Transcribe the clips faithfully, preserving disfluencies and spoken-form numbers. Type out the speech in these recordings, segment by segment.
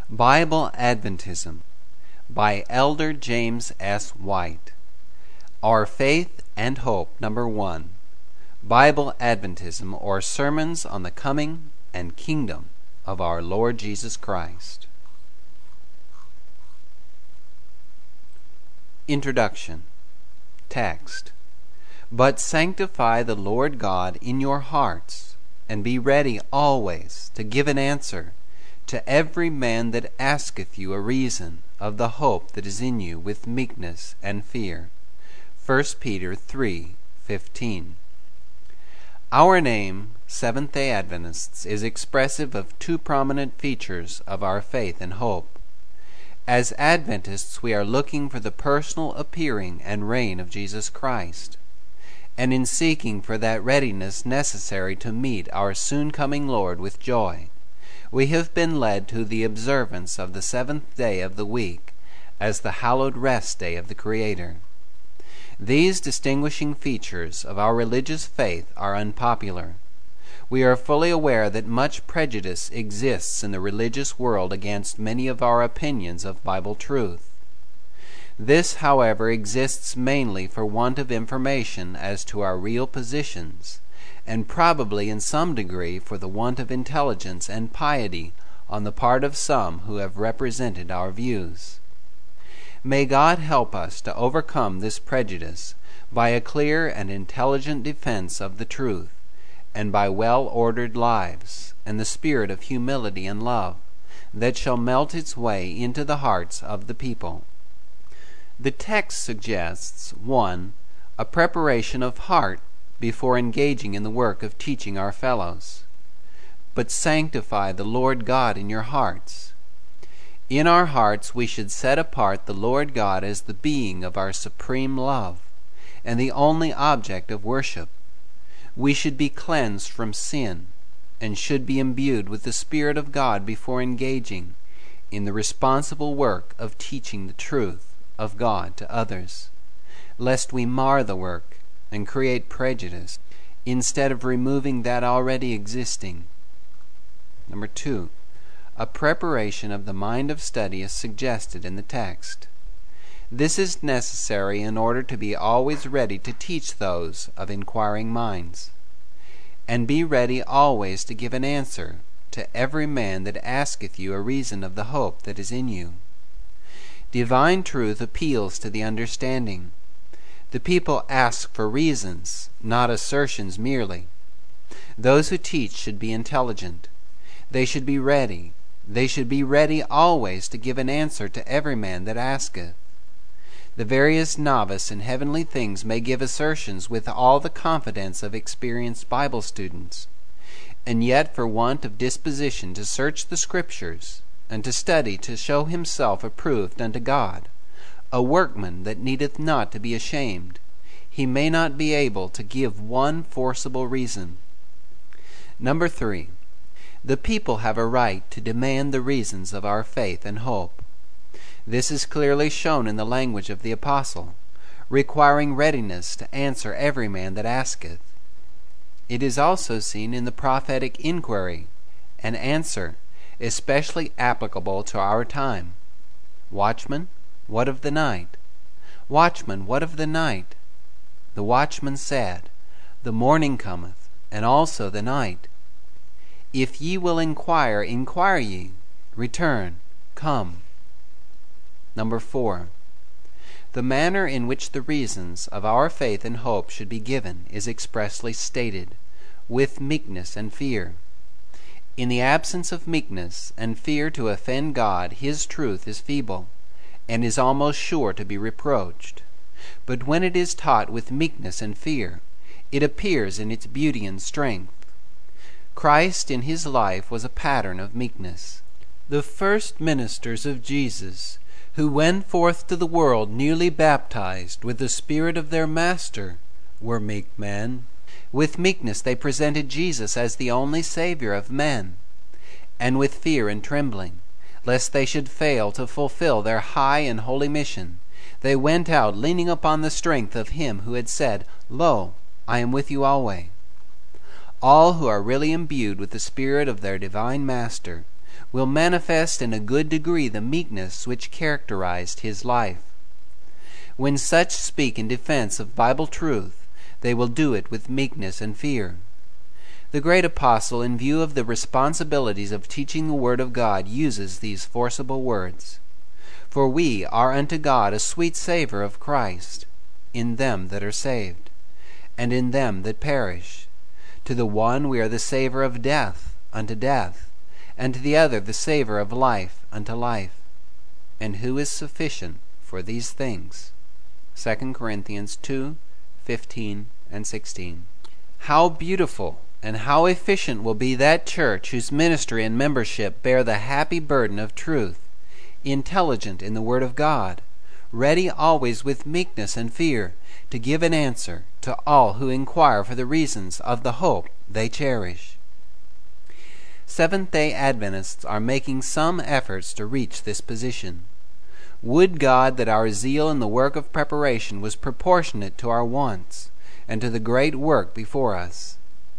Bible Adventism by Elder James S. White. Our Faith and Hope, number one. Bible Adventism, or Sermons on the Coming and Kingdom of our Lord Jesus Christ. Introduction. Text. But sanctify the Lord God in your hearts, and be ready always to give an answer to every man that asketh you a reason of the hope that is in you with meekness and fear. First Peter three fifteen. Our name, Seventh-day Adventists, is expressive of two prominent features of our faith and hope. As Adventists, we are looking for the personal appearing and reign of Jesus Christ, and in seeking for that readiness necessary to meet our soon-coming Lord with joy, we have been led to the observance of the seventh day of the week as the hallowed rest day of the Creator. These distinguishing features of our religious faith are unpopular. We are fully aware that much prejudice exists in the religious world against many of our opinions of Bible truth. This, however, exists mainly for want of information as to our real positions, and probably in some degree for the want of intelligence and piety on the part of some who have represented our views. May God help us to overcome this prejudice by a clear and intelligent defense of the truth, and by well-ordered lives, and the spirit of humility and love that shall melt its way into the hearts of the people. The text suggests, one, a preparation of heart before engaging in the work of teaching our fellows. But sanctify the Lord God in your hearts. In our hearts we should set apart the Lord God as the being of our supreme love, and the only object of worship. We should be cleansed from sin, and should be imbued with the Spirit of God before engaging in the responsible work of teaching the truth of God to others, lest we mar the work and create prejudice instead of removing that already existing. Number two, a preparation of the mind of study is suggested in the text. This is necessary in order to be always ready to teach those of inquiring minds, and be ready always to give an answer to every man that asketh you a reason of the hope that is in you. Divine truth appeals to the understanding. The people ask for reasons, not assertions merely. Those who teach should be intelligent. They should be ready. They should be ready always to give an answer to every man that asketh. The veriest novice in heavenly things may give assertions with all the confidence of experienced Bible students, and yet for want of disposition to search the Scriptures, and to study to show himself approved unto God, a workman that needeth not to be ashamed, he may not be able to give one forcible reason. Number three, the people have a right to demand the reasons of our faith and hope. This is clearly shown in the language of the apostle, requiring readiness to answer every man that asketh. It is also seen in the prophetic inquiry and answer, especially applicable to our time. Watchman, what of the night? Watchman, what of the night? The watchman said, The morning cometh, and also the night. If ye will inquire, inquire ye. Return, come. Number four. The manner in which the reasons of our faith and hope should be given is expressly stated, with meekness and fear. In the absence of meekness and fear to offend God, His truth is feeble, and is almost sure to be reproached. But when it is taught with meekness and fear, it appears in its beauty and strength. Christ in His life was a pattern of meekness. The first ministers of Jesus, who went forth to the world newly baptized with the Spirit of their Master, were meek men. With meekness they presented Jesus as the only Savior of men, and with fear and trembling, lest they should fail to fulfill their high and holy mission, they went out leaning upon the strength of Him who had said, Lo, I am with you alway. All who are really imbued with the Spirit of their divine Master will manifest in a good degree the meekness which characterized his life. When such speak in defense of Bible truth, they will do it with meekness and fear. The great apostle, in view of the responsibilities of teaching the Word of God, uses these forcible words: "For we are unto God a sweet savour of Christ in them that are saved, and in them that perish. To the one we are the savour of death unto death, and to the other the savour of life unto life. And who is sufficient for these things?" Second Corinthians two, fifteen and sixteen. How beautiful and how efficient will be that church whose ministry and membership bear the happy burden of truth, intelligent in the Word of God, ready always with meekness and fear to give an answer to all who inquire for the reasons of the hope they cherish. Seventh-day Adventists are making some efforts to reach this position. Would God that our zeal in the work of preparation was proportionate to our wants and to the great work before us.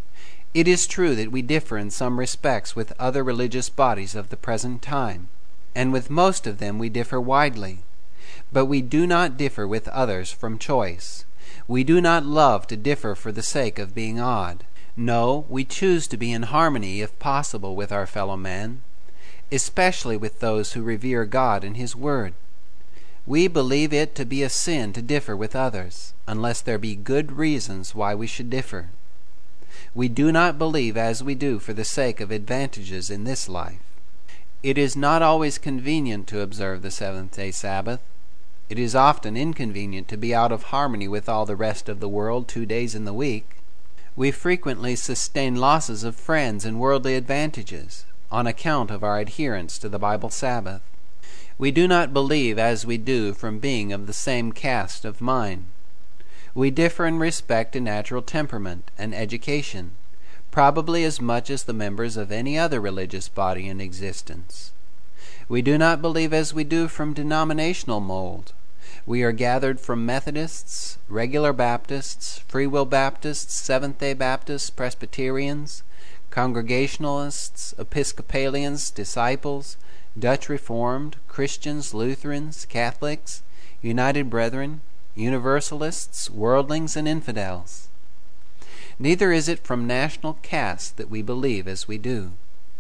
It is true that we differ in some respects with other religious bodies of the present time, and with most of them we differ widely. But we do not differ with others from choice. We do not love to differ for the sake of being odd. No, we choose to be in harmony, if possible, with our fellow men, especially with those who revere God and His Word. We believe it to be a sin to differ with others, unless there be good reasons why we should differ. We do not believe as we do for the sake of advantages in this life. It is not always convenient to observe the seventh-day Sabbath. It is often inconvenient to be out of harmony with all the rest of the world two days in the week. We frequently sustain losses of friends and worldly advantages on account of our adherence to the Bible Sabbath. We do not believe as we do from being of the same cast of mind. We differ in respect to natural temperament and education, probably as much as the members of any other religious body in existence. We do not believe as we do from denominational mold. We are gathered from Methodists, regular Baptists, Free Will Baptists, Seventh-day Baptists, Presbyterians, Congregationalists, Episcopalians, Disciples, Dutch Reformed, Christians, Lutherans, Catholics, United Brethren, Universalists, worldlings, and infidels. Neither is it from national caste that we believe as we do.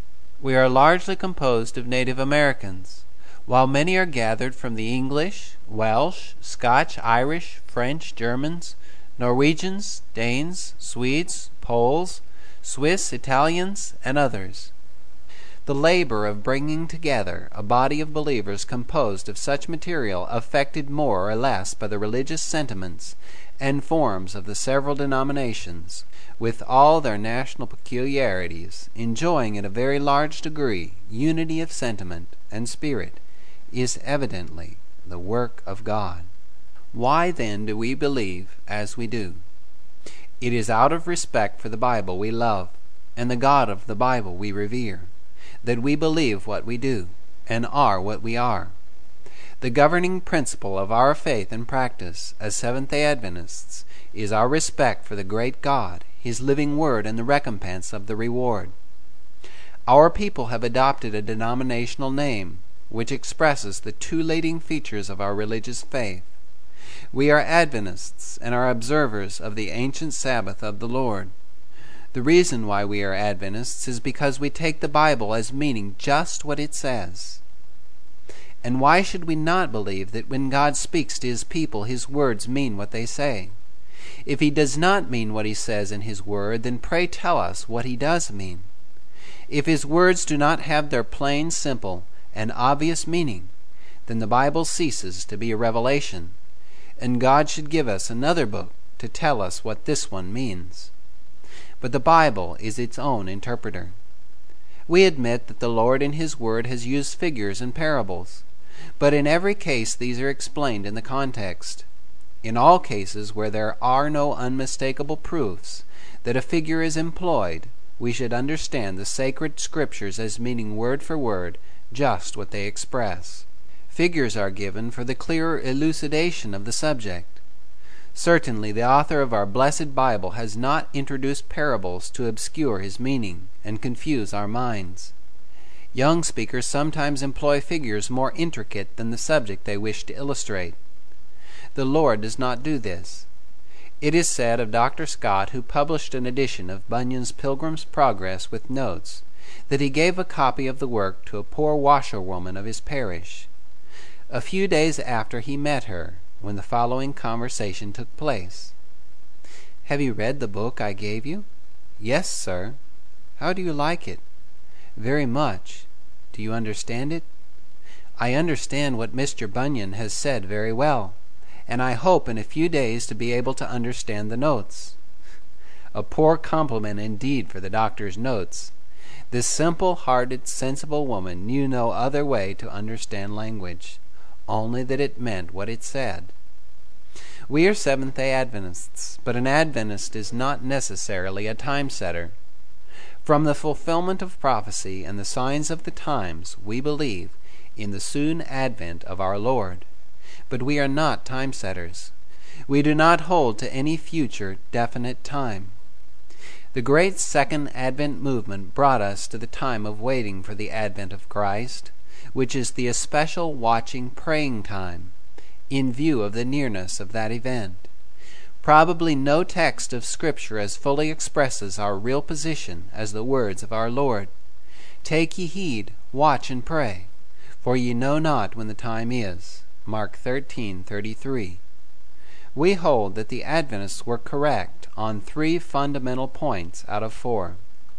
We are largely composed of Native Americans, while many are gathered from the English, Welsh, Scotch, Irish, French, Germans, Norwegians, Danes, Swedes, Poles, Swiss, Italians, and others. The labor of bringing together a body of believers composed of such material affected more or less by the religious sentiments and forms of the several denominations, with all their national peculiarities, enjoying in a very large degree unity of sentiment and spirit, is evidently the work of God. Why then do we believe as we do? It is out of respect for the Bible we love, and the God of the Bible we revere, that we believe what we do, and are what we are. The governing principle of our faith and practice as Seventh-day Adventists is our respect for the great God, His living Word, and the recompense of the reward. Our people have adopted a denominational name which expresses the two leading features of our religious faith. We are Adventists and are observers of the ancient Sabbath of the Lord. The reason why we are Adventists is because we take the Bible as meaning just what it says. And why should we not believe that when God speaks to His people, His words mean what they say? If He does not mean what He says in His Word, then pray tell us what He does mean. If His words do not have their plain, simple, and obvious meaning, then the Bible ceases to be a revelation, and God should give us another book to tell us what this one means. But the Bible is its own interpreter. We admit that the Lord in His Word has used figures and parables, but in every case these are explained in the context. In all cases where there are no unmistakable proofs that a figure is employed, we should understand the sacred Scriptures as meaning word for word just what they express. Figures are given for the clearer elucidation of the subject. Certainly the author of our blessed Bible has not introduced parables to obscure his meaning and confuse our minds. Young speakers sometimes employ figures more intricate than the subject they wish to illustrate. The Lord does not do this. It is said of Doctor Scott, who published an edition of Bunyan's Pilgrim's Progress with notes, that he gave a copy of the work to a poor washerwoman of his parish. A few days after he met her, when the following conversation took place. "Have you read the book I gave you?" "Yes, sir." "How do you like it?" "Very much." "Do you understand it?" "I understand what Mister Bunyan has said very well, and I hope in a few days to be able to understand the notes." A poor compliment indeed for the doctor's notes. This simple-hearted, sensible woman knew no other way to understand language, only that it meant what it said. We are Seventh-day Adventists, but an Adventist is not necessarily a time-setter. From the fulfillment of prophecy and the signs of the times, we believe in the soon advent of our Lord. But we are not time-setters. We do not hold to any future definite time. The great Second Advent movement brought us to the time of waiting for the advent of Christ, which is the especial watching praying time, in view of the nearness of that event. Probably no text of Scripture as fully expresses our real position as the words of our Lord. "Take ye heed, watch and pray, for ye know not when the time is." Mark thirteen thirty-three. We hold that the Adventists were correct on three fundamental points out of four.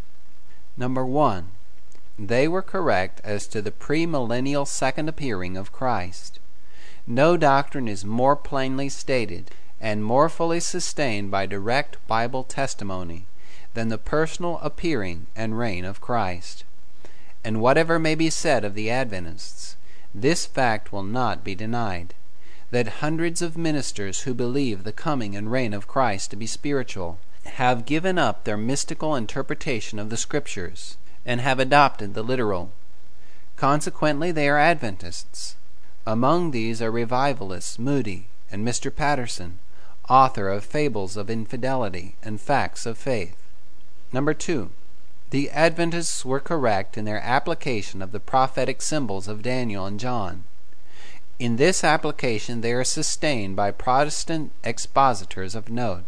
Number one, they were correct as to the premillennial second appearing of Christ. No doctrine is more plainly stated and more fully sustained by direct Bible testimony than the personal appearing and reign of Christ. And whatever may be said of the Adventists, this fact will not be denied, that hundreds of ministers who believe the coming and reign of Christ to be spiritual have given up their mystical interpretation of the Scriptures and have adopted the literal. Consequently, they are Adventists. Among these are revivalists Moody and Mister Patterson, author of Fables of Infidelity and Facts of Faith. Number two, the Adventists were correct in their application of the prophetic symbols of Daniel and John. In this application they are sustained by Protestant expositors of note.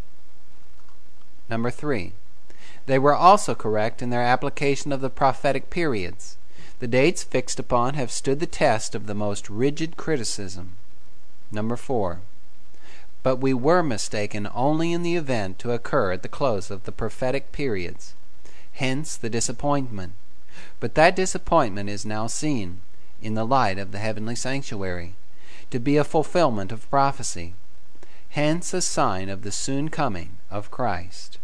Number three, they were also correct in their application of the prophetic periods. The dates fixed upon have stood the test of the most rigid criticism. Number four, but we were mistaken only in the event to occur at the close of the prophetic periods. Hence the disappointment. But that disappointment is now seen, in the light of the heavenly sanctuary, to be a fulfillment of prophecy. Hence a sign of the soon coming of Christ.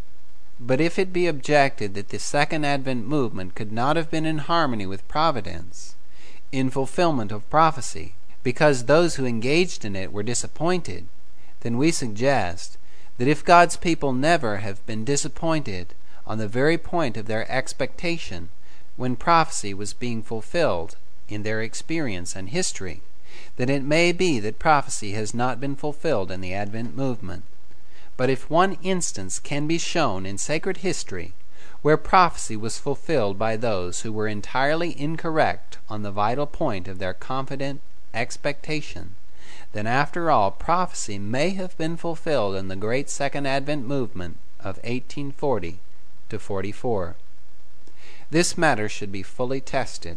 But if it be objected that the Second Advent movement could not have been in harmony with Providence, in fulfillment of prophecy, because those who engaged in it were disappointed, then we suggest that if God's people never have been disappointed on the very point of their expectation when prophecy was being fulfilled in their experience and history, then it may be that prophecy has not been fulfilled in the Advent movement. But if one instance can be shown in sacred history where prophecy was fulfilled by those who were entirely incorrect on the vital point of their confident expectation, then after all prophecy may have been fulfilled in the great Second Advent movement of eighteen forty to forty-four. This matter should be fully tested.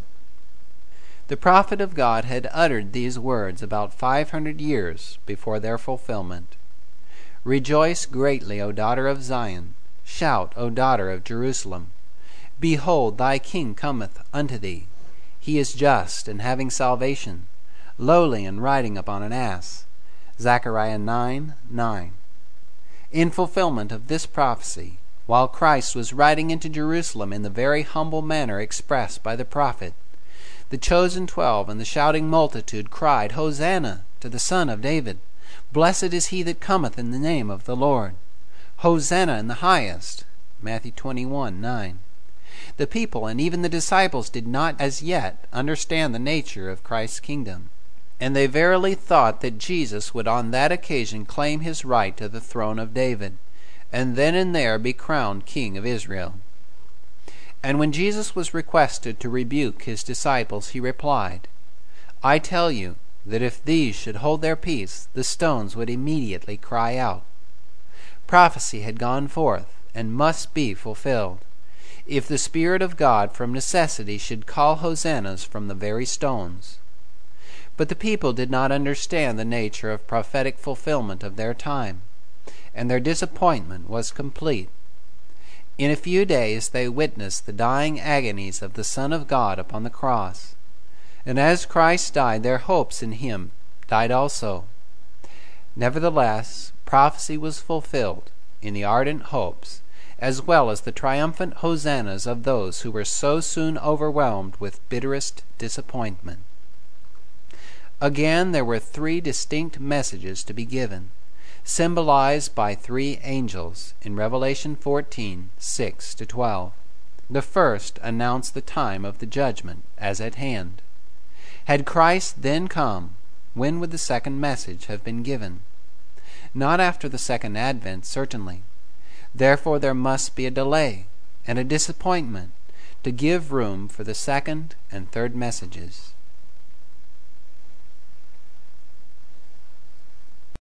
The prophet of God had uttered these words about five hundred years before their fulfillment. "Rejoice greatly, O daughter of Zion. Shout, O daughter of Jerusalem. Behold, thy king cometh unto thee. He is just, and having salvation, lowly, and riding upon an ass." Zechariah nine nine. In fulfillment of this prophecy, while Christ was riding into Jerusalem in the very humble manner expressed by the prophet, the chosen twelve and the shouting multitude cried, "Hosanna to the Son of David! Blessed is he that cometh in the name of the Lord! Hosanna in the highest!" Matthew twenty-one nine. The people and even the disciples did not as yet understand the nature of Christ's kingdom, and they verily thought that Jesus would on that occasion claim his right to the throne of David, and then and there be crowned King of Israel. And when Jesus was requested to rebuke his disciples, he replied, I tell you that if these should hold their peace, the stones would immediately cry out. Prophecy had gone forth and must be fulfilled. If the Spirit of God from necessity should call hosannas from the very stones. But the people did not understand the nature of prophetic fulfillment of their time, and their disappointment was complete. In a few days they witnessed the dying agonies of the Son of God upon the cross. And as Christ died, their hopes in him died also. Nevertheless, prophecy was fulfilled in the ardent hopes, as well as the triumphant hosannas of those who were so soon overwhelmed with bitterest disappointment. Again, there were three distinct messages to be given, symbolized by three angels in Revelation fourteen, six to twelve. The first announced the time of the judgment as at hand. Had Christ then come, when would the second message have been given? Not after the second advent, certainly. Therefore there must be a delay and a disappointment to give room for the second and third messages.